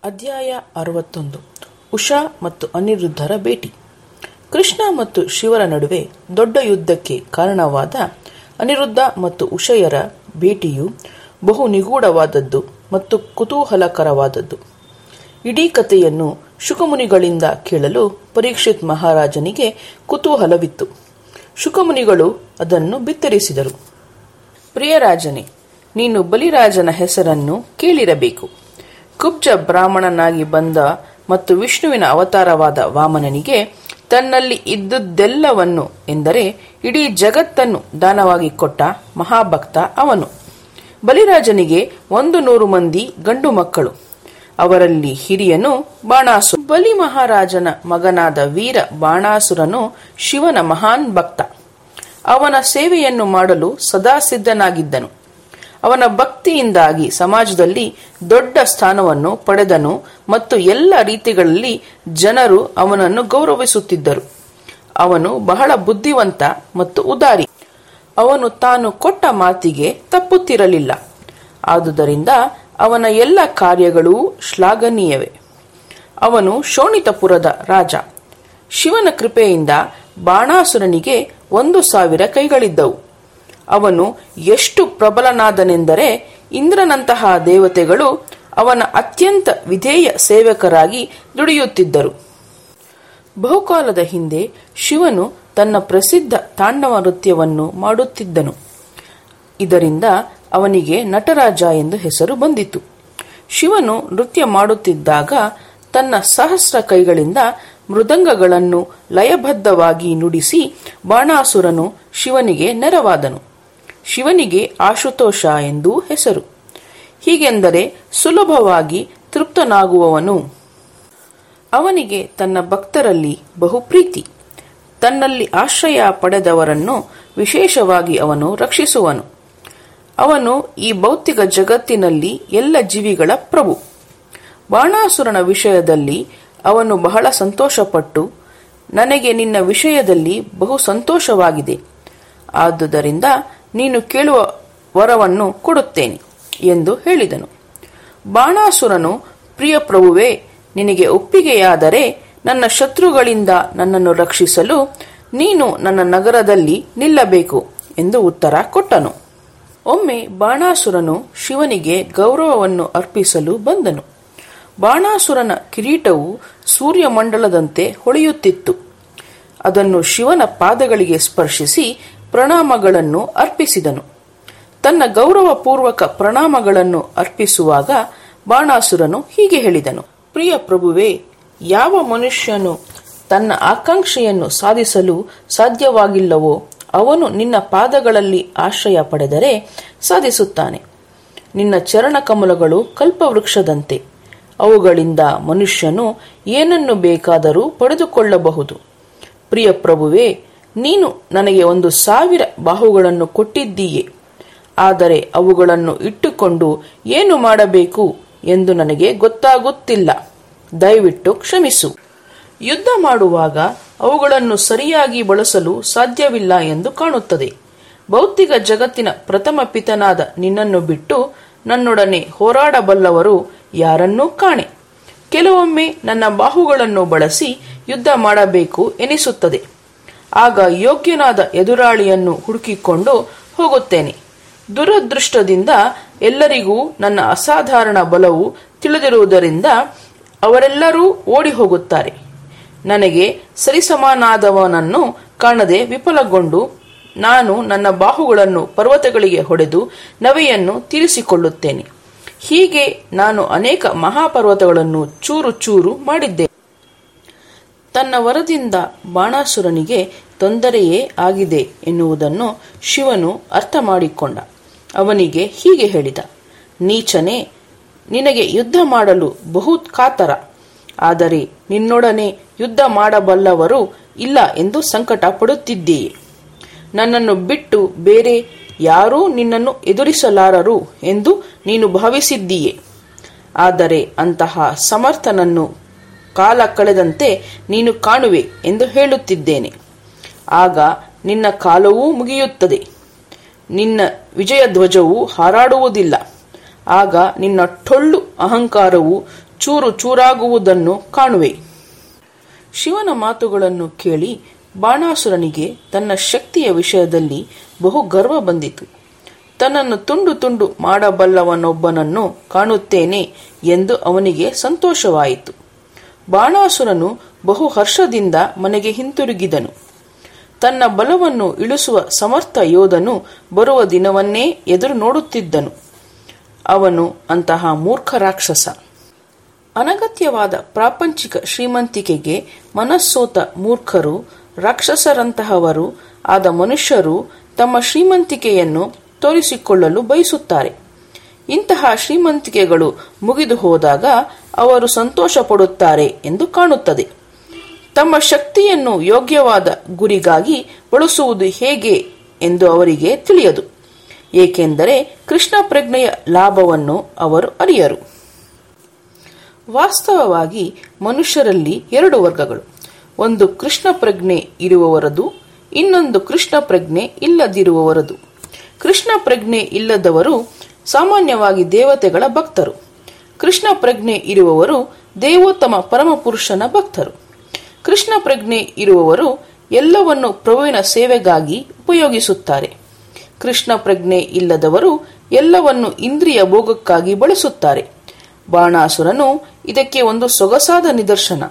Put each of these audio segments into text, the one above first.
ಅಧ್ಯಾಯ 61. ಉಷಾ ಮತ್ತು ಅನಿರುದ್ಧರ ಭೇಟಿ. ಕೃಷ್ಣ ಮತ್ತು ಶಿವರ ನಡುವೆ ದೊಡ್ಡ ಯುದ್ಧಕ್ಕೆ ಕಾರಣವಾದ ಅನಿರುದ್ಧ ಮತ್ತು ಉಷಯರ ಭೇಟಿಯು ಬಹು ನಿಗೂಢವಾದದ್ದು ಮತ್ತು ಕುತೂಹಲಕರವಾದದ್ದು. ಇಡೀ ಕಥೆಯನ್ನು ಶುಕಮುನಿಗಳಿಂದ ಕೇಳಲು ಪರೀಕ್ಷಿತ್ ಮಹಾರಾಜನಿಗೆ ಕುತೂಹಲವಿತ್ತು. ಶುಕಮುನಿಗಳು ಅದನ್ನು ಬಿತ್ತರಿಸಿದರು. ಪ್ರಿಯರಾಜನೇ, ನೀನು ಬಲಿರಾಜನ ಹೆಸರನ್ನು ಕೇಳಿರಬೇಕು. ಕುಬ್ಜ ಬ್ರಾಹ್ಮಣನಾಗಿ ಬಂದ ಮತ್ತು ವಿಷ್ಣುವಿನ ಅವತಾರವಾದ ವಾಮನನಿಗೆ ತನ್ನಲ್ಲಿ ಇದ್ದುದೆಲ್ಲವನ್ನು ಎಂದರೆ ಇಡೀ ಜಗತ್ತನ್ನು ದಾನವಾಗಿ ಕೊಟ್ಟ ಮಹಾಭಕ್ತ ಅವನು. ಬಲಿರಾಜನಿಗೆ 100 ಮಂದಿ ಗಂಡು ಮಕ್ಕಳು. ಅವರಲ್ಲಿ ಹಿರಿಯನು ಬಾಣಾಸುರ. ಬಲಿ ಮಹಾರಾಜನ ಮಗನಾದ ವೀರ ಬಾಣಾಸುರನು ಶಿವನ ಮಹಾನ್ ಭಕ್ತ. ಅವನ ಸೇವೆಯನ್ನು ಮಾಡಲು ಸದಾ ಸಿದ್ಧನಾಗಿದ್ದನು. ಅವನ ಭಕ್ತಿಯಿಂದಾಗಿ ಸಮಾಜದಲ್ಲಿ ದೊಡ್ಡ ಸ್ಥಾನವನ್ನು ಪಡೆದನು ಮತ್ತು ಎಲ್ಲ ರೀತಿಗಳಲ್ಲಿ ಜನರು ಅವನನ್ನು ಗೌರವಿಸುತ್ತಿದ್ದರು. ಅವನು ಬಹಳ ಬುದ್ಧಿವಂತ ಮತ್ತು ಉದಾರಿ. ಅವನು ತಾನು ಕೊಟ್ಟ ಮಾತಿಗೆ ತಪ್ಪುತ್ತಿರಲಿಲ್ಲ. ಆದುದರಿಂದ ಅವನ ಎಲ್ಲ ಕಾರ್ಯಗಳೂ ಶ್ಲಾಘನೀಯವೇ. ಅವನು ಶೋಣಿತಪುರದ ರಾಜ. ಶಿವನ ಕೃಪೆಯಿಂದ ಬಾಣಾಸುರನಿಗೆ 1,000 ಕೈಗಳಿದ್ದವು. ಅವನು ಎಷ್ಟು ಪ್ರಬಲನಾದನೆಂದರೆ ಇಂದ್ರನಂತಹ ದೇವತೆಗಳು ಅವನ ಅತ್ಯಂತ ವಿಧೇಯ ಸೇವಕರಾಗಿ ದುಡಿಯುತ್ತಿದ್ದರು. ಬಹುಕಾಲದ ಹಿಂದೆ ಶಿವನು ತನ್ನ ಪ್ರಸಿದ್ಧ ತಾಂಡವ ನೃತ್ಯವನ್ನು ಮಾಡುತ್ತಿದ್ದನು. ಇದರಿಂದ ಅವನಿಗೆ ನಟರಾಜ ಎಂದು ಹೆಸರು ಬಂದಿತು. ಶಿವನು ನೃತ್ಯ ಮಾಡುತ್ತಿದ್ದಾಗ ತನ್ನ ಸಹಸ್ರ ಕೈಗಳಿಂದ ಮೃದಂಗಗಳನ್ನು ಲಯಬದ್ಧವಾಗಿ ನುಡಿಸಿ ಬಾಣಾಸುರನು ಶಿವನಿಗೆ ನೆರವಾದನು. ಶಿವನಿಗೆ ಆಶುತೋಷ ಎಂದೂ ಹೆಸರು. ಹೀಗೆಂದರೆ ಸುಲಭವಾಗಿ ತೃಪ್ತನಾಗುವವನು. ಅವನಿಗೆ ತನ್ನ ಭಕ್ತರಲ್ಲಿ ಬಹು ಪ್ರೀತಿ. ತನ್ನಲ್ಲಿ ಆಶ್ರಯ ಪಡೆದವರನ್ನು ವಿಶೇಷವಾಗಿ ಅವನು ರಕ್ಷಿಸುವನು. ಅವನು ಈ ಭೌತಿಕ ಜಗತ್ತಿನಲ್ಲಿ ಎಲ್ಲ ಜೀವಿಗಳ ಪ್ರಭು. ಬಾಣಾಸುರನ ವಿಷಯದಲ್ಲಿ ಅವನು ಬಹಳ ಸಂತೋಷಪಟ್ಟು, ನನಗೆ ನಿನ್ನ ವಿಷಯದಲ್ಲಿ ಬಹು ಸಂತೋಷವಾಗಿದೆ. ಆದುದರಿಂದ ನೀನು ಕೇಳುವ ವರವನ್ನು ಕೊಡುತ್ತೇನೆ ಎಂದು ಹೇಳಿದನು. ಬಾಣಾಸುರನು, ಪ್ರಿಯ ಪ್ರಭುವೇ, ನಿನಗೆ ಒಪ್ಪಿಗೆಯಾದರೆ ನನ್ನ ಶತ್ರುಗಳಿಂದ ನನ್ನನ್ನು ರಕ್ಷಿಸಲು ನೀನು ನನ್ನ ನಗರದಲ್ಲಿ ನಿಲ್ಲಬೇಕು ಎಂದು ಉತ್ತರ ಕೊಟ್ಟನು. ಒಮ್ಮೆ ಬಾಣಾಸುರನು ಶಿವನಿಗೆ ಗೌರವವನ್ನು ಅರ್ಪಿಸಲು ಬಂದನು. ಬಾಣಾಸುರನ ಕಿರೀಟವು ಸೂರ್ಯಮಂಡಲದಂತೆ ಹೊಳೆಯುತ್ತಿತ್ತು. ಅದನ್ನು ಶಿವನ ಪಾದಗಳಿಗೆ ಸ್ಪರ್ಶಿಸಿ ಪ್ರಣಾಮಗಳನ್ನು ಅರ್ಪಿಸಿದನು. ತನ್ನ ಗೌರವಪೂರ್ವಕ ಪ್ರಣಾಮಗಳನ್ನು ಅರ್ಪಿಸುವಾಗ ಬಾಣಾಸುರನು ಹೀಗೆ ಹೇಳಿದನು: ಪ್ರಿಯ ಪ್ರಭುವೇ, ಯಾವ ಮನುಷ್ಯನು ತನ್ನ ಆಕಾಂಕ್ಷೆಯನ್ನು ಸಾಧಿಸಲು ಸಾಧ್ಯವಾಗಿಲ್ಲವೋ ಅವನು ನಿನ್ನ ಪಾದಗಳಲ್ಲಿ ಆಶ್ರಯ ಪಡೆದರೆ ಸಾಧಿಸುತ್ತಾನೆ. ನಿನ್ನ ಚರಣ ಕಮಲಗಳು ಕಲ್ಪವೃಕ್ಷದಂತೆ. ಅವುಗಳಿಂದ ಮನುಷ್ಯನು ಏನನ್ನು ಬೇಕಾದರೂ ಪಡೆದುಕೊಳ್ಳಬಹುದು. ಪ್ರಿಯ ಪ್ರಭುವೇ, ನೀನು ನನಗೆ 1,000 ಬಾಹುಗಳನ್ನು ಕೊಟ್ಟಿದ್ದೀಯೆ. ಆದರೆ ಅವುಗಳನ್ನು ಇಟ್ಟುಕೊಂಡು ಏನು ಮಾಡಬೇಕು ಎಂದು ನನಗೆ ಗೊತ್ತಾಗುತ್ತಿಲ್ಲ. ದಯವಿಟ್ಟು ಕ್ಷಮಿಸು. ಯುದ್ಧ ಮಾಡುವಾಗ ಅವುಗಳನ್ನು ಸರಿಯಾಗಿ ಬಳಸಲು ಸಾಧ್ಯವಿಲ್ಲ ಎಂದು ಕಾಣುತ್ತದೆ. ಭೌತಿಕ ಜಗತ್ತಿನ ಪ್ರಥಮ ಪಿತನಾದ ನಿನ್ನನ್ನು ಬಿಟ್ಟು ನನ್ನೊಡನೆ ಹೋರಾಡಬಲ್ಲವರು ಯಾರನ್ನೂ ಕಾಣೆ. ಕೆಲವೊಮ್ಮೆ ನನ್ನ ಬಾಹುಗಳನ್ನು ಬಳಸಿ ಯುದ್ಧ ಮಾಡಬೇಕು ಎನಿಸುತ್ತದೆ. ಆಗ ಯೋಗ್ಯನಾದ ಎದುರಾಳಿಯನ್ನು ಹುಡುಕಿಕೊಂಡು ಹೋಗುತ್ತೇನೆ. ದುರದೃಷ್ಟದಿಂದ ಎಲ್ಲರಿಗೂ ನನ್ನ ಅಸಾಧಾರಣ ಬಲವು ತಿಳಿದಿರುವುದರಿಂದ ಅವರೆಲ್ಲರೂ ಓಡಿ ಹೋಗುತ್ತಾರೆ. ನನಗೆ ಸರಿಸಮಾನಾದವನನ್ನು ಕಾಣದೆ ವಿಫಲಗೊಂಡು ನಾನು ನನ್ನ ಬಾಹುಗಳನ್ನು ಪರ್ವತಗಳಿಗೆ ಹೊಡೆದು ನವೆಯನ್ನು ತೀರಿಸಿಕೊಳ್ಳುತ್ತೇನೆ. ಹೀಗೆ ನಾನು ಅನೇಕ ಮಹಾಪರ್ವತಗಳನ್ನು ಚೂರು ಚೂರು ಮಾಡಿದ್ದೇನೆ. ತನ್ನ ವರದಿಂದ ಬಾಣಾಸುರನಿಗೆ ತೊಂದರೆಯೇ ಆಗಿದೆ ಎನ್ನುವುದನ್ನು ಶಿವನು ಅರ್ಥ ಮಾಡಿಕೊಂಡ. ಅವನಿಗೆ ಹೀಗೆ ಹೇಳಿದ: ನೀಚನೇ, ನಿನಗೆ ಯುದ್ಧ ಮಾಡಲು ಬಹು ಕಾತರ. ಆದರೆ ನಿನ್ನೊಡನೆ ಯುದ್ಧ ಮಾಡಬಲ್ಲವರು ಇಲ್ಲ ಎಂದು ಸಂಕಟ ಪಡುತ್ತಿದ್ದೀಯೆ. ನನ್ನನ್ನು ಬಿಟ್ಟು ಬೇರೆ ಯಾರೂ ನಿನ್ನನ್ನು ಎದುರಿಸಲಾರರು ಎಂದು ನೀನು ಭಾವಿಸಿದ್ದೀಯೆ. ಆದರೆ ಅಂತಹ ಸಮರ್ಥನನ್ನು ಕಾಲ ಕಳೆದಂತೆ ನೀನು ಕಾಣುವೆ ಎಂದು ಹೇಳುತ್ತಿದ್ದೇನೆ. ಆಗ ನಿನ್ನ ಕಾಲವೂ ಮುಗಿಯುತ್ತದೆ. ನಿನ್ನ ವಿಜಯ ಧ್ವಜವು ಹಾರಾಡುವುದಿಲ್ಲ. ಆಗ ನಿನ್ನ ಟೊಳ್ಳು ಅಹಂಕಾರವು ಚೂರು ಚೂರಾಗುವುದನ್ನು ಕಾಣುವೆ. ಶಿವನ ಮಾತುಗಳನ್ನು ಕೇಳಿ ಬಾಣಾಸುರನಿಗೆ ತನ್ನ ಶಕ್ತಿಯ ವಿಷಯದಲ್ಲಿ ಬಹು ಗರ್ವ ಬಂದಿತು. ತನ್ನನ್ನು ತುಂಡು ತುಂಡು ಮಾಡಬಲ್ಲವನೊಬ್ಬನನ್ನು ಕಾಣುತ್ತೇನೆ ಎಂದು ಅವನಿಗೆ ಸಂತೋಷವಾಯಿತು. ಬಾಣಾಸುರನು ಬಹು ಹರ್ಷದಿಂದ ಮನೆಗೆ ಹಿಂತಿರುಗಿದನು. ತನ್ನ ಬಲವನ್ನು ಇಳಿಸುವ ಸಮರ್ಥ ಯೋಧನು ಬರುವ ದಿನವನ್ನೇ ಎದುರು ನೋಡುತ್ತಿದ್ದನು. ಅವನು ಅಂತಹ ಮೂರ್ಖ ರಾಕ್ಷಸ. ಅನಗತ್ಯವಾದ ಪ್ರಾಪಂಚಿಕ ಶ್ರೀಮಂತಿಕೆಗೆ ಮನಸ್ಸೋತ ಮೂರ್ಖರು, ರಾಕ್ಷಸರಂತಹವರು ಆದ ಮನುಷ್ಯರು ತಮ್ಮ ಶ್ರೀಮಂತಿಕೆಯನ್ನು ತೋರಿಸಿಕೊಳ್ಳಲು ಬಯಸುತ್ತಾರೆ. ಇಂತಹ ಶ್ರೀಮಂತಿಕೆಗಳು ಮುಗಿದು ಹೋದಾಗ ಅವರು ಸಂತೋಷ ಪಡುತ್ತಾರೆ ಎಂದು ಕಾಣುತ್ತದೆ. ತಮ್ಮ ಶಕ್ತಿಯನ್ನು ಯೋಗ್ಯವಾದ ಗುರಿಗಾಗಿ ಬಳಸುವುದು ಹೇಗೆ ಎಂದು ಅವರಿಗೆ ತಿಳಿಯದು. ಏಕೆಂದರೆ ಕೃಷ್ಣ ಪ್ರಜ್ಞೆಯ ಲಾಭವನ್ನು ಅವರು ಅರಿಯರು. ವಾಸ್ತವವಾಗಿ ಮನುಷ್ಯರಲ್ಲಿ ಎರಡು ವರ್ಗಗಳು. ಒಂದು ಕೃಷ್ಣ ಪ್ರಜ್ಞೆ ಇರುವವರದು, ಇನ್ನೊಂದು ಕೃಷ್ಣ ಪ್ರಜ್ಞೆ ಇಲ್ಲದಿರುವವರದು. ಕೃಷ್ಣ ಪ್ರಜ್ಞೆ ಇಲ್ಲದವರು ಸಾಮಾನ್ಯವಾಗಿ ದೇವತೆಗಳ ಭಕ್ತರು. ಕೃಷ್ಣ ಪ್ರಜ್ಞೆ ಇರುವವರು ದೇವೋತ್ತಮ ಪರಮಪುರುಷನ ಭಕ್ತರು. ಕೃಷ್ಣ ಪ್ರಜ್ಞೆ ಇರುವವರು ಎಲ್ಲವನ್ನು ಪ್ರಭುವಿನ ಸೇವೆಗಾಗಿ ಉಪಯೋಗಿಸುತ್ತಾರೆ. ಕೃಷ್ಣ ಪ್ರಜ್ಞೆ ಇಲ್ಲದವರು ಎಲ್ಲವನ್ನು ಇಂದ್ರಿಯ ಭೋಗಕ್ಕಾಗಿ ಬಳಸುತ್ತಾರೆ. ಬಾಣಾಸುರನು ಇದಕ್ಕೆ ಒಂದು ಸೊಗಸಾದ ನಿದರ್ಶನ.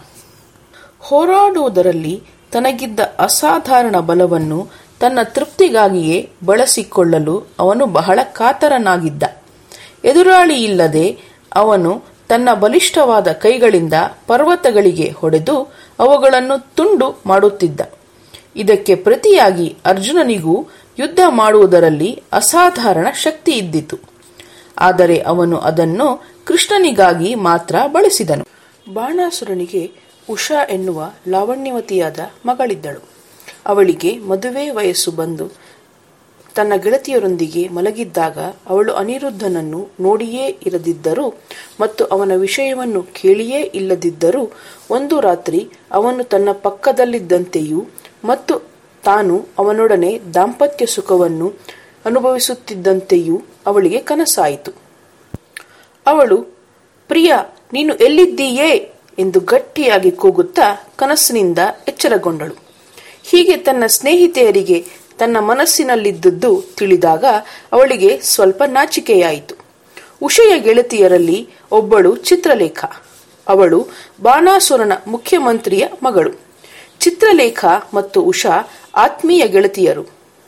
ಹೋರಾಡುವುದರಲ್ಲಿ ತನಗಿದ್ದ ಅಸಾಧಾರಣ ಬಲವನ್ನು ತನ್ನ ತೃಪ್ತಿಗಾಗಿಯೇ ಬಳಸಿಕೊಳ್ಳಲು ಅವನು ಬಹಳ ಕಾತರನಾಗಿದ್ದ. ಎದುರಾಳಿಯಿಲ್ಲದೆ ಅವನು ತನ್ನ ಬಲಿಷ್ಠವಾದ ಕೈಗಳಿಂದ ಪರ್ವತಗಳಿಗೆ ಹೊಡೆದು ಅವುಗಳನ್ನು ತುಂಡು ಮಾಡುತ್ತಿದ್ದ. ಇದಕ್ಕೆ ಪ್ರತಿಯಾಗಿ ಅರ್ಜುನನಿಗೂ ಯುದ್ಧ ಮಾಡುವುದರಲ್ಲಿ ಅಸಾಧಾರಣ ಶಕ್ತಿ ಇದ್ದಿತು. ಆದರೆ ಅವನು ಅದನ್ನು ಕೃಷ್ಣನಿಗಾಗಿ ಮಾತ್ರ ಬಳಸಿದನು. ಬಾಣಾಸುರನಿಗೆ ಉಷಾ ಎನ್ನುವ ಲಾವಣ್ಯವತಿಯಾದ ಮಗಳಿದ್ದಳು. ಅವಳಿಗೆ ಮದುವೆ ವಯಸ್ಸು ಬಂದು ತನ್ನ ಗೆಳತಿಯರೊಂದಿಗೆ ಮಲಗಿದ್ದಾಗ ಅವಳು ಅನಿರುದ್ಧನನ್ನು ನೋಡಿಯೇ ಇರದಿದ್ದರೂ ಮತ್ತು ಅವನ ವಿಷಯವನ್ನು ಕೇಳಿಯೇ ಇಲ್ಲದಿದ್ದರೂ ಒಂದು ರಾತ್ರಿ ಅವನು ತನ್ನ ಪಕ್ಕದಲ್ಲಿದ್ದಂತೆಯೂ ಮತ್ತು ತಾನು ಅವನೊಡನೆ ದಾಂಪತ್ಯ ಸುಖವನ್ನು ಅನುಭವಿಸುತ್ತಿದ್ದಂತೆಯೂ ಅವಳಿಗೆ ಕನಸಾಯಿತು. ಅವಳು, ಪ್ರಿಯ, ನೀನು ಎಲ್ಲಿದ್ದೀಯೇ ಎಂದು ಗಟ್ಟಿಯಾಗಿ ಕೂಗುತ್ತಾ ಕನಸಿನಿಂದ ಎಚ್ಚರಗೊಂಡಳು. ಹೀಗೆ ತನ್ನ ಸ್ನೇಹಿತೆಯರಿಗೆ ತನ್ನ ಮನಸ್ಸಿನಲ್ಲಿದ್ದುದು ತಿಳಿದಾಗ ಅವಳಿಗೆ ಸ್ವಲ್ಪ ನಾಚಿಕೆಯಾಯಿತು. ಉಷೆಯ ಗೆಳತಿಯರಲ್ಲಿ ಒಬ್ಬಳು ಚಿತ್ರಲೇಖ. ಅವಳು ಬಾಣಾಸುರನ ಮುಖ್ಯಮಂತ್ರಿಯ ಮಗಳು. ಚಿತ್ರಲೇಖ ಮತ್ತು ಉಷಾ ಆತ್ಮೀಯ ಗೆಳತಿಯರು.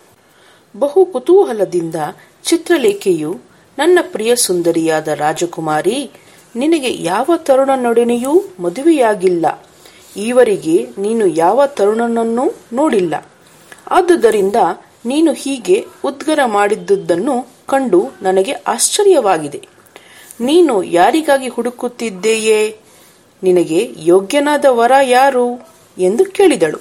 ಬಹು ಕುತೂಹಲದಿಂದ ಚಿತ್ರಲೇಖೆಯು, ನನ್ನ ಪ್ರಿಯ ಸುಂದರಿಯಾದ ರಾಜಕುಮಾರಿ, ನಿನಗೆ ಯಾವ ತರುಣನೊಡನೆಯೂ ಮದುವೆಯಾಗಿಲ್ಲ. ಈವರೆಗೆ ನೀನು ಯಾವ ತರುಣನನ್ನೂ ನೋಡಿಲ್ಲ. ಆದುದರಿಂದ ನೀನು ಹೀಗೆ ಉದ್ಗರ ಮಾಡಿದ್ದುದನ್ನು ಕಂಡು ನನಗೆ ಆಶ್ಚರ್ಯವಾಗಿದೆ. ನೀನು ಯಾರಿಗಾಗಿ ಹುಡುಕುತ್ತಿದ್ದೀಯೇ? ನಿನಗೆ ಯೋಗ್ಯನಾದ ವರ ಯಾರು ಎಂದು ಕೇಳಿದಳು.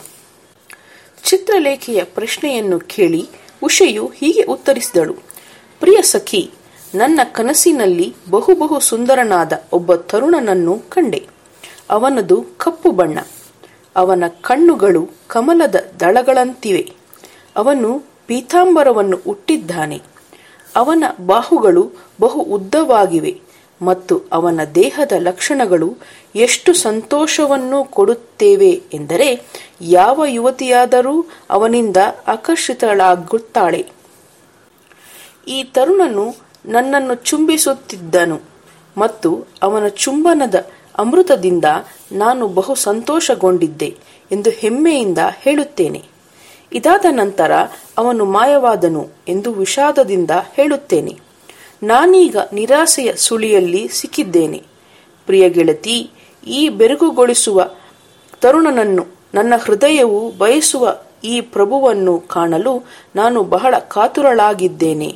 ಚಿತ್ರಲೇಖೆಯ ಪ್ರಶ್ನೆಯನ್ನು ಕೇಳಿ ಉಷೆಯು ಹೀಗೆ ಉತ್ತರಿಸಿದಳು. ಪ್ರಿಯ ಸಖಿ, ನನ್ನ ಕನಸಿನಲ್ಲಿ ಬಹು ಸುಂದರನಾದ ಒಬ್ಬ ತರುಣನನ್ನು ಕಂಡೆ. ಅವನದು ಕಪ್ಪು ಬಣ್ಣ. ಅವನ ಕಣ್ಣುಗಳು ಕಮಲದ ದಳಗಳಂತಿವೆ. ಅವನು ಪೀತಾಂಬರವನ್ನು ಉಟ್ಟಿದ್ದಾನೆ. ಅವನ ಬಾಹುಗಳು ಬಹು ಉದ್ದವಾಗಿವೆ ಮತ್ತು ಅವನ ದೇಹದ ಲಕ್ಷಣಗಳು ಎಷ್ಟು ಸಂತೋಷವನ್ನು ಕೊಡುತ್ತೇವೆ ಎಂದರೆ ಯಾವ ಯುವತಿಯಾದರೂ ಅವನಿಂದ ಆಕರ್ಷಿತಳಾಗುತ್ತಾಳೆ. ಈ ತರುಣನು ನನ್ನನ್ನು ಚುಂಬಿಸುತ್ತಿದ್ದನು ಮತ್ತು ಅವನ ಚುಂಬನದ ಅಮೃತದಿಂದ ನಾನು ಬಹು ಸಂತೋಷಗೊಂಡಿದ್ದೆ ಎಂದು ಹೆಮ್ಮೆಯಿಂದ ಹೇಳುತ್ತೇನೆ. ಇದಾದ ನಂತರ ಅವನು ಮಾಯವಾದನು ಎಂದು ವಿಷಾದದಿಂದ ಹೇಳುತ್ತೇನೆ. ನಾನೀಗ ನಿರಾಸೆಯ ಸುಳಿಯಲ್ಲಿ ಸಿಕ್ಕಿದ್ದೇನೆ. ಪ್ರಿಯ ಗೆಳತಿ, ಈ ಬೆರಗುಗೊಳಿಸುವ ತರುಣನನ್ನು, ನನ್ನ ಹೃದಯವು ಬಯಸುವ ಈ ಪ್ರಭುವನ್ನು ಕಾಣಲು ನಾನು ಬಹಳ ಕಾತುರಳಾಗಿದ್ದೇನೆ.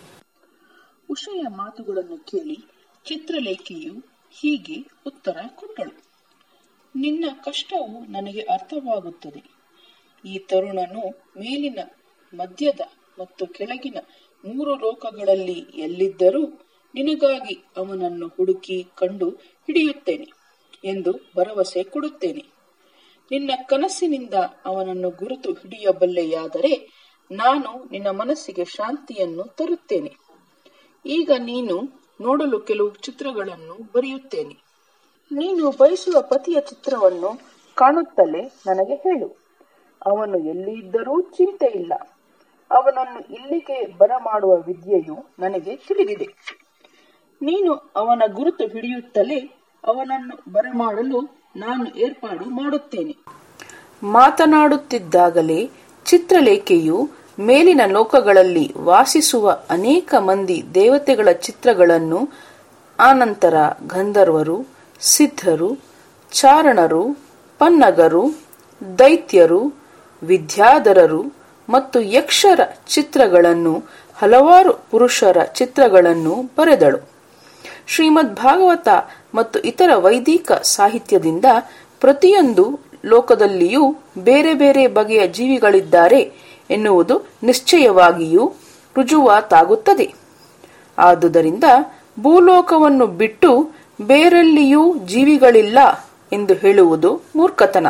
ಉಷೆಯ ಮಾತುಗಳನ್ನು ಕೇಳಿ ಚಿತ್ರಲೇಖೆಯು ಹೀಗೆ ಉತ್ತರ ಕೊಟ್ಟಳು. ನಿನ್ನ ಕಷ್ಟವು ನನಗೆ ಅರ್ಥವಾಗುತ್ತದೆ. ಈ ತರುಣನು ಮೇಲಿನ, ಮಧ್ಯದ ಮತ್ತು ಕೆಳಗಿನ 3 ಲೋಕಗಳಲ್ಲಿ ಎಲ್ಲಿದ್ದರೂ ನಿನಗಾಗಿ ಅವನನ್ನು ಹುಡುಕಿ ಕಂಡು ಹಿಡಿಯುತ್ತೇನೆ ಎಂದು ಭರವಸೆ ಕೊಡುತ್ತೇನೆ. ನಿನ್ನ ಕನಸಿನಿಂದ ಅವನನ್ನು ಗುರುತು ಹಿಡಿಯಬಲ್ಲೆಯಾದರೆ ನಾನು ನಿನ್ನ ಮನಸ್ಸಿಗೆ ಶಾಂತಿಯನ್ನು ತರುತ್ತೇನೆ. ಈಗ ನೀನು ನೋಡಲು ಕೆಲವು ಚಿತ್ರಗಳನ್ನು ಬರೆಯುತ್ತೇನೆ. ನೀನು ಬಯಸುವ ಪತಿಯ ಚಿತ್ರವನ್ನು ಕಾಣುತ್ತಲೇ ನನಗೆ ಹೇಳು. ಅವನು ಎಲ್ಲಿ ಇದ್ದರೂ ಚಿಂತೆ ಇಲ್ಲ. ಅವನನ್ನು ಇಲ್ಲಿಗೆ ಬರಮಾಡುವ ವಿದ್ಯೆಯು ನನಗೆ ತಿಳಿದಿದೆ. ನೀನು ಅವನ ಗುರುತು ಹಿಡಿಯುತ್ತಲೇ ಅವನನ್ನು ಬರಮಾಡಲು ನಾನು ಏರ್ಪಾಡು ಮಾಡುತ್ತೇನೆ. ಮಾತನಾಡುತ್ತಿದ್ದಾಗಲೇ ಚಿತ್ರಲೇಖೆಯು ಮೇಲಿನ ಲೋಕಗಳಲ್ಲಿ ವಾಸಿಸುವ ಅನೇಕ ಮಂದಿ ದೇವತೆಗಳ ಚಿತ್ರಗಳನ್ನು, ಆನಂತರ ಗಂಧರ್ವರು, ಸಿದ್ಧರು, ಚಾರಣರು, ಪನ್ನಗರು, ದೈತ್ಯರು, ವಿದ್ಯಾಧರರು ಮತ್ತು ಯಕ್ಷರ ಚಿತ್ರಗಳನ್ನು, ಹಲವಾರು ಪುರುಷರ ಚಿತ್ರಗಳನ್ನು ಬರೆದಳು. ಶ್ರೀಮದ್ ಭಾಗವತ ಮತ್ತು ಇತರ ವೈದಿಕ ಸಾಹಿತ್ಯದಿಂದ ಪ್ರತಿಯೊಂದು ಲೋಕದಲ್ಲಿಯೂ ಬೇರೆ ಬೇರೆ ಬಗೆಯ ಜೀವಿಗಳಿದ್ದಾರೆ ಎನ್ನುವುದು ನಿಶ್ಚಯವಾಗಿಯೂ ರುಜುವಾತಾಗುತ್ತದೆ. ಆದುದರಿಂದ ಭೂಲೋಕವನ್ನು ಬಿಟ್ಟು ಬೇರೆಲ್ಲಿಯೂ ಜೀವಿಗಳಿಲ್ಲ ಎಂದು ಹೇಳುವುದು ಮೂರ್ಖತನ.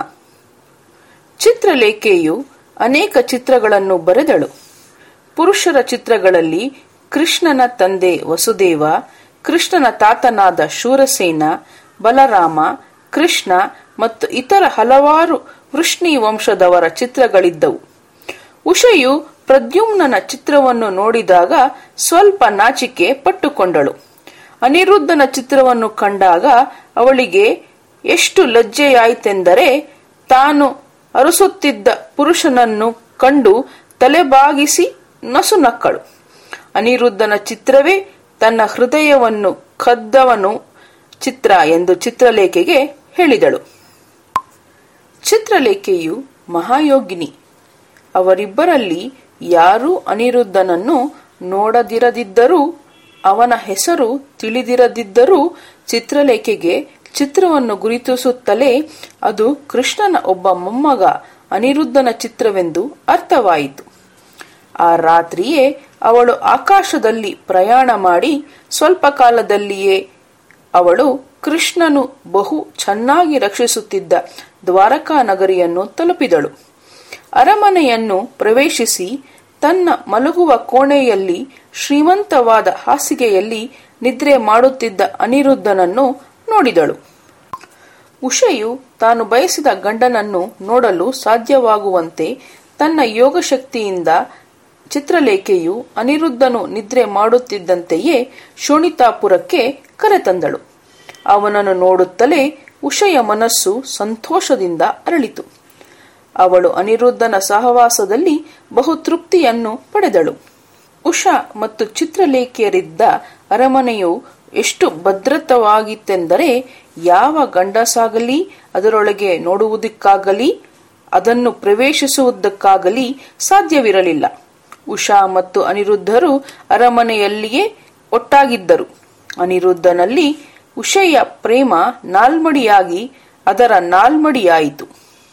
ಚಿತ್ರಲೇಖೆಯು ಅನೇಕ ಚಿತ್ರಗಳನ್ನು ಬರೆದಳು. ಪುರುಷರ ಚಿತ್ರಗಳಲ್ಲಿ ಕೃಷ್ಣನ ತಂದೆ ವಸುದೇವ, ಕೃಷ್ಣನ ತಾತನಾದ ಶೂರಸೇನ, ಬಲರಾಮ, ಕೃಷ್ಣ ಮತ್ತು ಇತರ ಹಲವಾರು ವೃಷ್ಣಿ ವಂಶದವರ ಚಿತ್ರಗಳಿದ್ದವು. ಉಷೆಯು ಪ್ರದ್ಯುಮ್ನನ ಚಿತ್ರವನ್ನು ನೋಡಿದಾಗ ಸ್ವಲ್ಪ ನಾಚಿಕೆ ಪಟ್ಟುಕೊಂಡಳು. ಅನಿರುದ್ಧನ ಚಿತ್ರವನ್ನು ಕಂಡಾಗ ಅವಳಿಗೆ ಎಷ್ಟು ಲಜ್ಜೆಯಾಯಿತೆಂದರೆ, ತಾನು ಅರಸುತ್ತಿದ್ದ ಪುರುಷನನ್ನು ಕಂಡು ತಲೆಬಾಗಿಸಿ ನಸುನಕ್ಕಳು. ಅನಿರುದ್ಧನ ಚಿತ್ರವೇ ತನ್ನ ಹೃದಯವನ್ನು ಕದ್ದವನು ಚಿತ್ರ ಎಂದು ಚಿತ್ರಲೇಖೆಗೆ ಹೇಳಿದಳು. ಚಿತ್ರಲೇಖೆಯು ಮಹಾಯೋಗಿನಿ. ಅವರಿಬ್ಬರಲ್ಲಿ ಯಾರೂ ಅನಿರುದ್ಧನನ್ನು ನೋಡದಿರದಿದ್ದರೂ, ಅವನ ಹೆಸರು ತಿಳಿದಿರದಿದ್ದರೂ ಚಿತ್ರಲೇಖೆಗೆ ಚಿತ್ರವನ್ನು ಗುರುತಿಸುತ್ತಲೇ ಅದು ಕೃಷ್ಣನ ಒಬ್ಬ ಮೊಮ್ಮಗ ಅನಿರುದ್ಧನ ಚಿತ್ರವೆಂದು ಅರ್ಥವಾಯಿತು. ಆ ರಾತ್ರಿಯೇ ಅವಳು ಆಕಾಶದಲ್ಲಿ ಪ್ರಯಾಣ ಮಾಡಿ ಸ್ವಲ್ಪ ಕಾಲದಲ್ಲಿಯೇ ಅವಳು ಕೃಷ್ಣನು ಬಹು ಚೆನ್ನಾಗಿ ರಕ್ಷಿಸುತ್ತಿದ್ದ ದ್ವಾರಕಾ ನಗರಿಯನ್ನು ತಲುಪಿದಳು. ಅರಮನೆಯನ್ನು ಪ್ರವೇಶಿಸಿ ತನ್ನ ಮಲಗುವ ಕೋಣೆಯಲ್ಲಿ ಶ್ರೀಮಂತವಾದ ಹಾಸಿಗೆಯಲ್ಲಿ ನಿದ್ರೆ ಮಾಡುತ್ತಿದ್ದ ಅನಿರುದ್ಧನನ್ನು ನೋಡಿದಳು. ಉಷೆಯು ತಾನು ಬಯಸಿದ ಗಂಡನನ್ನು ನೋಡಲು ಸಾಧ್ಯವಾಗುವಂತೆ ತನ್ನ ಯೋಗಶಕ್ತಿಯಿಂದ ಚಿತ್ರಲೇಖೆಯು ಅನಿರುದ್ಧನು ನಿದ್ರೆ ಮಾಡುತ್ತಿದ್ದಂತೆಯೇ ಶೋಣಿತಾಪುರಕ್ಕೆ ಕರೆತಂದಳು. ಅವನನ್ನು ನೋಡುತ್ತಲೇ ಉಷೆಯ ಮನಸ್ಸು ಸಂತೋಷದಿಂದ ಅರಳಿತು. ಅವಳು ಅನಿರುದ್ಧನ ಸಹವಾಸದಲ್ಲಿ ಬಹುತೃಪ್ತಿಯನ್ನು ಪಡೆದಳು. ಉಷಾ ಮತ್ತು ಚಿತ್ರಲೇಖೆಯರಿದ್ದ ಅರಮನೆಯು ಎಷ್ಟು ಭದ್ರವಾಗಿತ್ತೆಂದರೆ, ಯಾವ ಗಂಡಸಾಗಲಿ ಅದರೊಳಗೆ ನೋಡುವುದಕ್ಕಾಗಲಿ ಅದನ್ನು ಪ್ರವೇಶಿಸುವುದಕ್ಕಾಗಲಿ ಸಾಧ್ಯವಿರಲಿಲ್ಲ. ಉಷಾ ಮತ್ತು ಅನಿರುದ್ಧರು ಅರಮನೆಯಲ್ಲಿಯೇ ಒಟ್ಟಾಗಿದ್ದರು. ಅನಿರುದ್ಧನಲ್ಲಿ ಉಷೆಯ ಪ್ರೇಮ ನಾಲ್ಮಡಿಯಾಗಿ ಅದರ ನಾಲ್ಮಡಿಯಾಯಿತು.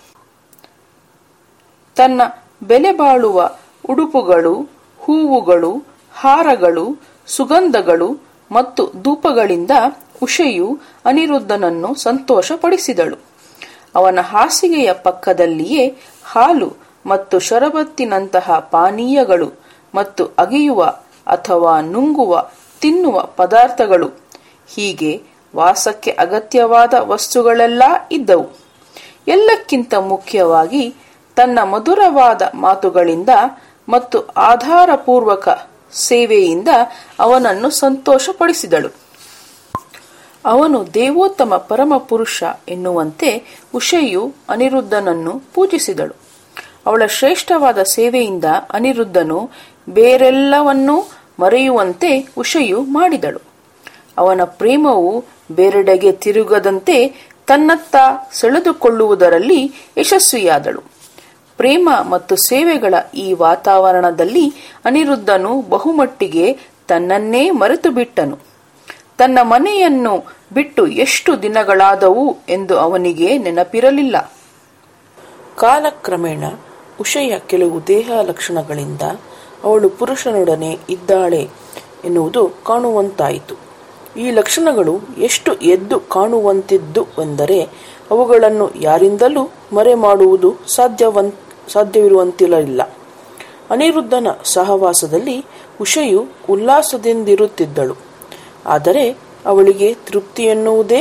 ತನ್ನ ಬೆಲೆಬಾಳುವ ಉಡುಪುಗಳು, ಹೂವುಗಳು, ಹಾರಗಳು, ಸುಗಂಧಗಳು ಮತ್ತು ಧೂಪಗಳಿಂದ ಉಷೆಯು ಅನಿರುದ್ಧನನ್ನು ಸಂತೋಷಪಡಿಸಿದಳು. ಅವನ ಹಾಸಿಗೆಯ ಪಕ್ಕದಲ್ಲಿಯೇ ಹಾಲು ಮತ್ತು ಶರಬತ್ತಿನಂತಹ ಪಾನೀಯಗಳು ಮತ್ತು ಅಗಿಯುವ ಅಥವಾ ನುಂಗುವ ತಿನ್ನುವ ಪದಾರ್ಥಗಳು, ಹೀಗೆ ವಾಸಕ್ಕೆ ಅಗತ್ಯವಾದ ವಸ್ತುಗಳೆಲ್ಲ ಇದ್ದವು. ಎಲ್ಲಕ್ಕಿಂತ ಮುಖ್ಯವಾಗಿ ತನ್ನ ಮಧುರವಾದ ಮಾತುಗಳಿಂದ ಮತ್ತು ಆಧಾರಪೂರ್ವಕ ಸೇವೆಯಿಂದ ಅವನನ್ನು ಸಂತೋಷಪಡಿಸಿದಳು. ಅವನು ದೇವೋತ್ತಮ ಪರಮಪುರುಷ ಎನ್ನುವಂತೆ ಉಷೆಯು ಅನಿರುದ್ಧನನ್ನು ಪೂಜಿಸಿದಳು. ಅವಳ ಶ್ರೇಷ್ಠವಾದ ಸೇವೆಯಿಂದ ಅನಿರುದ್ಧನು ಬೇರೆಲ್ಲವನ್ನೂ ಮರೆಯುವಂತೆ ಉಷೆಯು ಮಾಡಿದಳು. ಅವನ ಪ್ರೇಮವು ಬೇರೆಡೆಗೆ ತಿರುಗದಂತೆ ತನ್ನತ್ತ ಸೆಳೆದುಕೊಳ್ಳುವುದರಲ್ಲಿ ಯಶಸ್ವಿಯಾದಳು. ಪ್ರೇಮ ಮತ್ತು ಸೇವೆಗಳ ಈ ವಾತಾವರಣದಲ್ಲಿ ಅನಿರುದ್ಧನು ಬಹುಮಟ್ಟಿಗೆ ತನ್ನನ್ನೇ ಮರೆತು ಬಿಟ್ಟನು. ತನ್ನ ಮನೆಯನ್ನು ಬಿಟ್ಟು ಎಷ್ಟು ದಿನಗಳಾದವು ಎಂದು ಅವನಿಗೆ ನೆನಪಿರಲಿಲ್ಲ. ಕಾಲಕ್ರಮೇಣ ಉಷೆಯ ಕೆಲವು ದೇಹ ಲಕ್ಷಣಗಳಿಂದ ಅವಳು ಪುರುಷನೊಡನೆ ಇದ್ದಾಳೆ ಎನ್ನುವುದು ಕಾಣುವಂತಾಯಿತು. ಈ ಲಕ್ಷಣಗಳು ಎಷ್ಟು ಎದ್ದು ಕಾಣುವಂತಿದ್ದು ಎಂದರೆ, ಅವುಗಳನ್ನು ಯಾರಿಂದಲೂ ಮರೆ ಮಾಡುವುದು ಸಾಧ್ಯವಿರುವಂತಿರಲಿಲ್ಲ. ಅನಿರುದ್ಧನ ಸಹವಾಸದಲ್ಲಿ ಉಷೆಯು ಉಲ್ಲಾಸದಿಂದಿರುತ್ತಿದ್ದಳು. ಆದರೆ ಅವಳಿಗೆ ತೃಪ್ತಿ ಎನ್ನುವುದೇ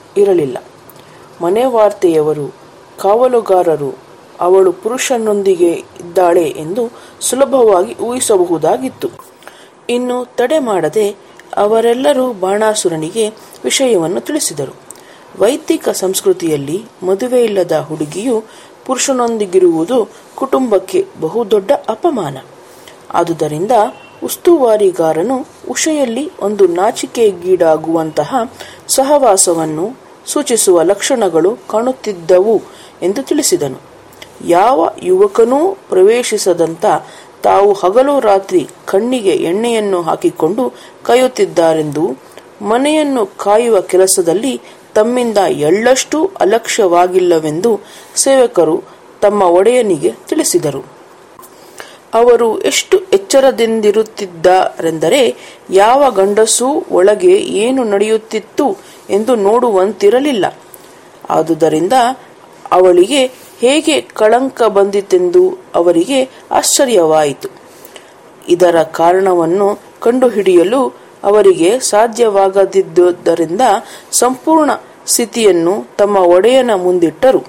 ಇರಲಿಲ್ಲ. ಮನೆವಾರ್ತೆಯವರು, ಕಾವಲುಗಾರರು ಅವಳು ಪುರುಷನೊಂದಿಗೆ ಇದ್ದಾಳೆ ಎಂದು ಸುಲಭವಾಗಿ ಊಹಿಸಬಹುದಾಗಿತ್ತು. ಇನ್ನು ತಡೆ ಮಾಡದೆ ಅವರೆಲ್ಲರೂ ಬಾಣಾಸುರನಿಗೆ ವಿಷಯವನ್ನು ತಿಳಿಸಿದರು. ವೈದಿಕ ಸಂಸ್ಕೃತಿಯಲ್ಲಿ ಮದುವೆಯಿಲ್ಲದ ಹುಡುಗಿಯು ಪುರುಷನೊಂದಿಗಿರುವುದು ಕುಟುಂಬಕ್ಕೆ ಬಹುದೊಡ್ಡ ಅಪಮಾನ. ಆದುದರಿಂದ ಉಸ್ತುವಾರಿಗಾರನು ಉಷೆಯಲ್ಲಿ ಒಂದು ನಾಚಿಕೆಗೀಡಾಗುವಂತಹ ಸಹವಾಸವನ್ನು ಸೂಚಿಸುವ ಲಕ್ಷಣಗಳು ಕಾಣುತ್ತಿದ್ದವು ಎಂದು ತಿಳಿಸಿದನು. ಯಾವ ಯುವಕನೂ ಪ್ರವೇಶಿಸದಂತ ತಾವು ಹಗಲು ರಾತ್ರಿ ಕಣ್ಣಿಗೆ ಎಣ್ಣೆಯನ್ನು ಹಾಕಿಕೊಂಡು ಕಾಯುತ್ತಿದ್ದಾರೆಂದು, ಮನೆಯನ್ನು ಕಾಯುವ ಕೆಲಸದಲ್ಲಿ ತಮ್ಮಿಂದ ಎಳ್ಳಷ್ಟು ಅಲಕ್ಷ್ಯವಾಗಿಲ್ಲವೆಂದು ಸೇವಕರು ತಮ್ಮ ಒಡೆಯನಿಗೆ ತಿಳಿಸಿದರು. ಅವರು ಎಷ್ಟು ಎಚ್ಚರದಿಂದಿರುತ್ತಿದ್ದಾರೆಂದರೆ ಯಾವ ಗಂಡಸೂ ಒಳಗೆ ಏನು ನಡೆಯುತ್ತಿತ್ತು ಎಂದು ನೋಡುವಂತಿರಲಿಲ್ಲ. ಆದುದರಿಂದ ಅವಳಿಗೆ ಹೇಗೆ ಕಳಂಕ ಬಂದಿತೆಂದು ಅವರಿಗೆ ಆಶ್ಚರ್ಯವಾಯಿತು. ಇದರ ಕಾರಣವನ್ನು ಕಂಡುಹಿಡಿಯಲು ಅವರಿಗೆ ಸಾಧ್ಯವಾಗದಿದ್ದುದರಿಂದ ಸಂಪೂರ್ಣ ಸ್ಥಿತಿಯನ್ನು ತಮ್ಮ ಒಡೆಯನ ಮುಂದಿಟ್ಟರು.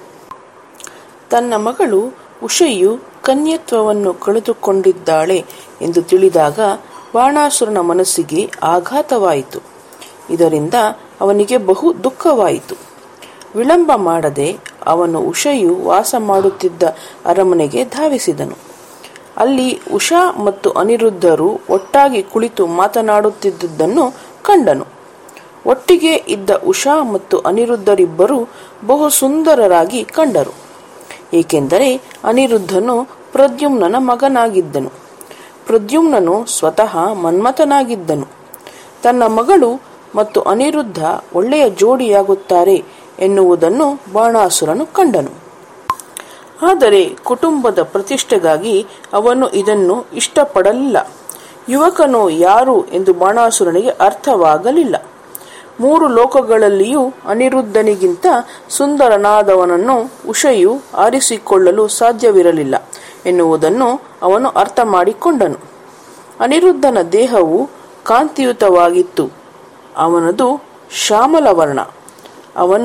ತನ್ನ ಮಗಳು ಉಷೆಯು ಕನ್ಯತ್ವವನ್ನು ಕಳೆದುಕೊಂಡಿದ್ದಾಳೆ ಎಂದು ತಿಳಿದಾಗ ಬಾಣಾಸುರನ ಮನಸ್ಸಿಗೆ ಆಘಾತವಾಯಿತು. ಇದರಿಂದ ಅವನಿಗೆ ಬಹು ದುಃಖವಾಯಿತು. ವಿಳಂಬ ಮಾಡದೆ ಅವನು ಉಷೆಯು ವಾಸ ಮಾಡುತ್ತಿದ್ದ ಅರಮನೆಗೆ ಧಾವಿಸಿದನು. ಅಲ್ಲಿ ಉಷಾ ಮತ್ತು ಅನಿರುದ್ಧರು ಒಟ್ಟಾಗಿ ಕುಳಿತು ಮಾತನಾಡುತ್ತಿದ್ದುದನ್ನು ಕಂಡನು. ಒಟ್ಟಿಗೆ ಇದ್ದ ಉಷಾ ಮತ್ತು ಅನಿರುದ್ಧರಿಬ್ಬರು ಬಹು ಸುಂದರರಾಗಿ ಕಂಡರು. ಏಕೆಂದರೆ ಅನಿರುದ್ಧನು ಪ್ರದ್ಯುಮ್ನನ ಮಗನಾಗಿದ್ದನು. ಪ್ರದ್ಯುಮ್ನನು ಸ್ವತಃ ಮನ್ಮಥನಾಗಿದ್ದನು. ತನ್ನ ಮಗಳು ಮತ್ತು ಅನಿರುದ್ಧ ಒಳ್ಳೆಯ ಜೋಡಿಯಾಗುತ್ತಾರೆ ಎನ್ನುವುದನ್ನು ಬಾಣಾಸುರನು ಕಂಡನು. ಆದರೆ ಕುಟುಂಬದ ಪ್ರತಿಷ್ಠೆಗಾಗಿ ಅವನು ಇದನ್ನು ಇಷ್ಟಪಡಲಿಲ್ಲ. ಯುವಕನು ಯಾರು ಎಂದು ಬಾಣಾಸುರನಿಗೆ ಅರ್ಥವಾಗಲಿಲ್ಲ. 3 ಲೋಕಗಳಲ್ಲಿಯೂ ಅನಿರುದ್ಧನಿಗಿಂತ ಸುಂದರನಾದವನನ್ನು ಉಷೆಯು ಆರಿಸಿಕೊಳ್ಳಲು ಸಾಧ್ಯವಿರಲಿಲ್ಲ ಎನ್ನುವುದನ್ನು ಅವನು ಅರ್ಥ ಮಾಡಿಕೊಂಡನು. ಅನಿರುದ್ಧನ ದೇಹವು ಕಾಂತಿಯುತವಾಗಿತ್ತು. ಅವನದು ಶ್ಯಾಮಲವರ್ಣ. ಅವನು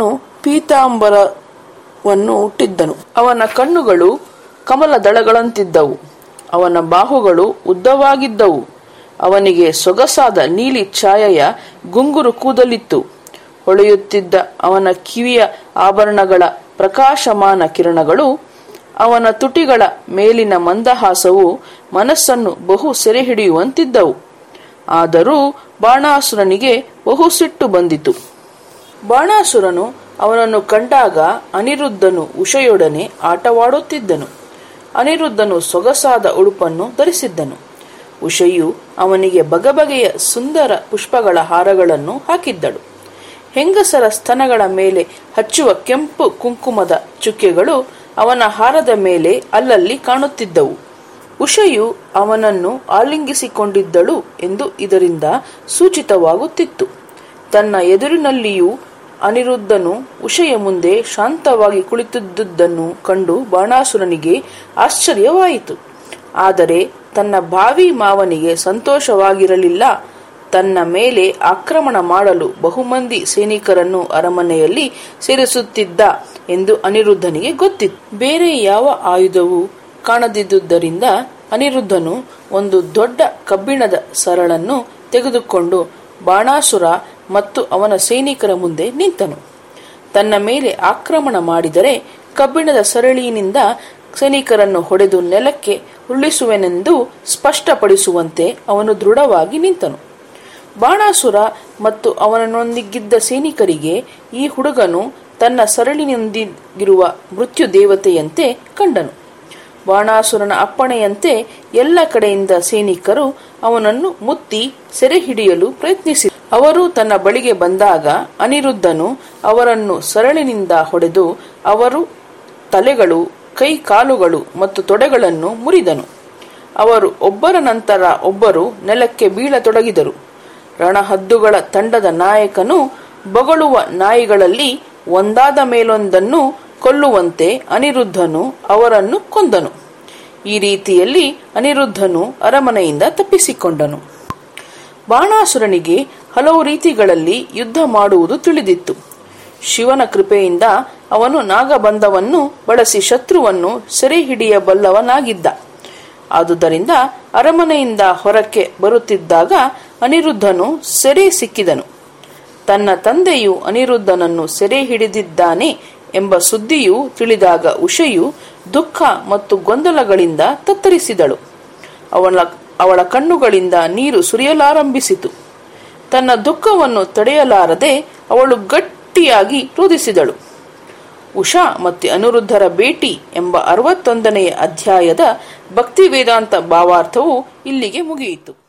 ಪೀತಾಂಬರವನ್ನು ಹುಟ್ಟಿದ್ದನು. ಅವನ ಕಣ್ಣುಗಳು ಕಮಲದಳಗಳಂತಿದ್ದವು. ಅವನ ಬಾಹುಗಳು ಉದ್ದವಾಗಿದ್ದವು. ಅವನಿಗೆ ಸೊಗಸಾದ ನೀಲಿ ಛಾಯೆಯ ಗುಂಗುರು ಕೂದಲಿತ್ತು. ಹೊಳೆಯುತ್ತಿದ್ದ ಅವನ ಕಿವಿಯ ಆಭರಣಗಳ ಪ್ರಕಾಶಮಾನ ಕಿರಣಗಳು, ಅವನ ತುಟಿಗಳ ಮೇಲಿನ ಮಂದಹಾಸವು ಮನಸ್ಸನ್ನು ಬಹು ಸೆರೆಹಿಡಿಯುವಂತಿದ್ದವು. ಆದರೂ ಬಾಣಾಸುರನಿಗೆ ಬಹು ಸಿಟ್ಟು ಬಂದಿತು. ಬಾಣಾಸುರನು ಅವನನ್ನು ಕಂಡಾಗ ಅನಿರುದ್ಧನು ಉಷೆಯೊಡನೆ ಆಟವಾಡುತ್ತಿದ್ದನು. ಅನಿರುದ್ಧನು ಸೊಗಸಾದ ಉಡುಪನ್ನು ಧರಿಸಿದ್ದನು. ಉಷೆಯು ಅವನಿಗೆ ಬಗೆಬಗೆಯ ಸುಂದರ ಪುಷ್ಪಗಳ ಹಾರಗಳನ್ನು ಹಾಕಿದ್ದಳು. ಹೆಂಗಸರ ಸ್ತನಗಳ ಮೇಲೆ ಹಚ್ಚುವ ಕೆಂಪು ಕುಂಕುಮದ ಚುಕ್ಕೆಗಳು ಅವನ ಹಾರದ ಮೇಲೆ ಅಲ್ಲಲ್ಲಿ ಕಾಣುತ್ತಿದ್ದವು. ಉಷೆಯು ಅವನನ್ನು ಆಲಿಂಗಿಸಿಕೊಂಡಿದ್ದಳು ಎಂದು ಇದರಿಂದ ಸೂಚಿತವಾಗುತ್ತಿತ್ತು. ತನ್ನ ಎದುರಿನಲ್ಲಿಯೂ ಅನಿರುದ್ಧನು ಉಷೆಯ ಮುಂದೆ ಶಾಂತವಾಗಿ ಕುಳಿತಿದ್ದುದನ್ನು ಕಂಡು ಬಾಣಾಸುರನಿಗೆ ಆಶ್ಚರ್ಯವಾಯಿತು. ಆದರೆ ತನ್ನ ಭಾವಿ ಮಾವನಿಗೆ ಸಂತೋಷವಾಗಿರಲಿಲ್ಲ. ತನ್ನ ಮೇಲೆ ಆಕ್ರಮಣ ಮಾಡಲು ಬಹುಮಂದಿ ಸೈನಿಕರನ್ನು ಅರಮನೆಯಲ್ಲಿ ಸೇರಿಸುತ್ತಿದ್ದ ಎಂದು ಅನಿರುದ್ಧನಿಗೆ ಗೊತ್ತಿತ್ತು. ಬೇರೆ ಯಾವ ಆಯುಧವೂ ಕಾಣದಿದ್ದುದರಿಂದ ಅನಿರುದ್ಧನು ಒಂದು ದೊಡ್ಡ ಕಬ್ಬಿಣದ ಸರಳನ್ನು ತೆಗೆದುಕೊಂಡು ಬಾಣಾಸುರ ಮತ್ತು ಅವನ ಸೈನಿಕರ ಮುಂದೆ ನಿಂತನು. ತನ್ನ ಮೇಲೆ ಆಕ್ರಮಣ ಮಾಡಿದರೆ ಕಬ್ಬಿಣದ ಸರಳಿನಿಂದ ಸೈನಿಕರನ್ನು ಹೊಡೆದು ನೆಲಕ್ಕೆ ಉರುಳಿಸುವೆನೆಂದು ಸ್ಪಷ್ಟಪಡಿಸುವಂತೆ ಅವನು ದೃಢವಾಗಿ ನಿಂತನು. ಬಾಣಾಸುರ ಮತ್ತು ಅವನೊಂದಿಗಿದ್ದ ಸೈನಿಕರಿಗೆ ಈ ಹುಡುಗನು ತನ್ನ ಸರಳಿನೊಂದಿಗಿರುವ ಮೃತ್ಯು ದೇವತೆಯಂತೆ ಕಂಡನು. ಬಾಣಾಸುರನ ಅಪ್ಪಣೆಯಂತೆ ಎಲ್ಲ ಕಡೆಯಿಂದ ಸೈನಿಕರು ಅವನನ್ನು ಮುತ್ತಿ ಸೆರೆ ಹಿಡಿಯಲು ಪ್ರಯತ್ನಿಸಿದರು. ಅವರು ತನ್ನ ಬಳಿಗೆ ಬಂದಾಗ ಅನಿರುದ್ಧನು ಅವರನ್ನು ಸರಳಿನಿಂದ ಹೊಡೆದು ಅವರು ತಲೆಗಳು, ಕೈ ಕಾಲುಗಳು ಮತ್ತು ತೊಡೆಗಳನ್ನು ಮುರಿದನು. ಅವರು ಒಬ್ಬರ ನಂತರ ಒಬ್ಬರು ನೆಲಕ್ಕೆ ಬೀಳತೊಡಗಿದರು. ರಣಹದ್ದುಗಳ ತಂಡದ ನಾಯಕನು ಬೊಗಳುವ ನಾಯಿಗಳಲ್ಲಿ ಒಂದಾದ ಮೇಲೊಂದನ್ನು ಕೊಲ್ಲುವಂತೆ ಅನಿರುದ್ಧನು ಅವರನ್ನು ಕೊಂದನು. ಈ ರೀತಿಯಲ್ಲಿ ಅನಿರುದ್ಧನು ಅರಮನೆಯಿಂದ ತಪ್ಪಿಸಿಕೊಂಡನು. ಬಾಣಾಸುರನಿಗೆ ಹಲವು ರೀತಿಗಳಲ್ಲಿ ಯುದ್ಧ ಮಾಡುವುದು ತಿಳಿದಿತ್ತು. ಶಿವನ ಕೃಪೆಯಿಂದ ಅವನು ನಾಗಬಂಧವನ್ನು ಬಳಸಿ ಶತ್ರುವನ್ನು ಸೆರೆ ಹಿಡಿಯಬಲ್ಲವನಾಗಿದ್ದ. ಆದುದರಿಂದ ಅರಮನೆಯಿಂದ ಹೊರಕ್ಕೆ ಬರುತ್ತಿದ್ದಾಗ ಅನಿರುದ್ಧನು ಸೆರೆ ಸಿಕ್ಕಿದನು. ತನ್ನ ತಂದೆಯು ಅನಿರುದ್ಧನನ್ನು ಸೆರೆ ಹಿಡಿದಿದ್ದಾನೆ ಎಂಬ ಸುದ್ದಿಯು ತಿಳಿದಾಗ ಉಷೆಯು ದುಃಖ ಮತ್ತು ಗೊಂದಲಗಳಿಂದ ತತ್ತರಿಸಿದಳು. ಅವಳ ಕಣ್ಣುಗಳಿಂದ ನೀರು ಸುರಿಯಲಾರಂಭಿಸಿತು. ತನ್ನ ದುಃಖವನ್ನು ತಡೆಯಲಾರದೆ ಅವಳು ಗಟ್ಟಿಯಾಗಿ ರೋದಿಸಿದಳು. ಉಷಾ ಮತ್ತು ಅನಿರುದ್ಧರ ಭೇಟಿ ಎಂಬ 61ನೇ ಅಧ್ಯಾಯದ ಭಕ್ತಿ ವೇದಾಂತ ಭಾವಾರ್ಥವು ಇಲ್ಲಿಗೆ ಮುಗಿಯಿತು.